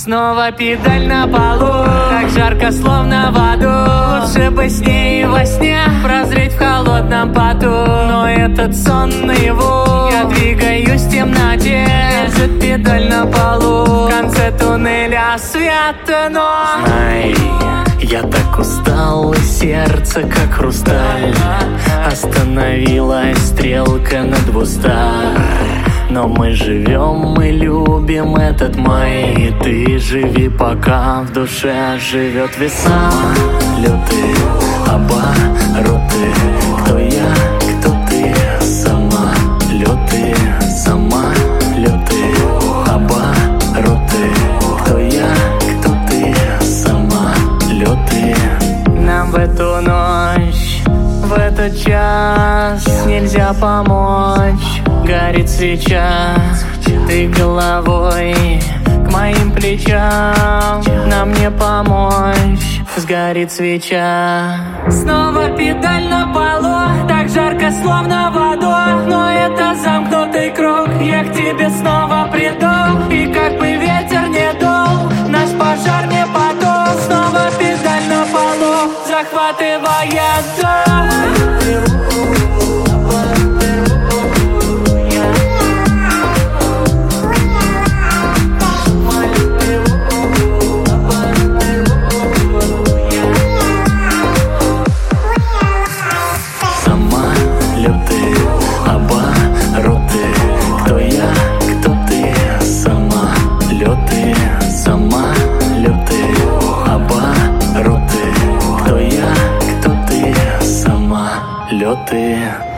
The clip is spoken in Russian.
Снова педаль на полу, так жарко, словно в аду. Лучше бы с ней во сне прозреть в холодном поту. Но этот сон наяву, я двигаюсь в темноте. Лежит педаль на полу, в конце туннеля свет, но... Знай, я так устал, и сердце как хрусталь. Остановилась стрелка на 200. Но мы живем, мы любим этот май. И ты живи, пока в душе живет весна. Самолеты, обороты, кто я, кто ты. Самолеты, самолеты, обороты, кто я, кто ты. Самолеты. Нам в эту ночь, в этот час нельзя помочь. Горит свеча, ты головой к моим плечам. Нам не помочь, сгорит свеча. Снова педаль на полу, так жарко, словно в аду. Но это замкнутый круг, я к тебе снова приду. И как бы ветер не дул, наш пожар не потух. Снова педаль на полу, захватывает дух. Самолеты, обороты, кто я, кто ты. Самолеты, самолеты, обороты, кто я, кто ты. Самолеты.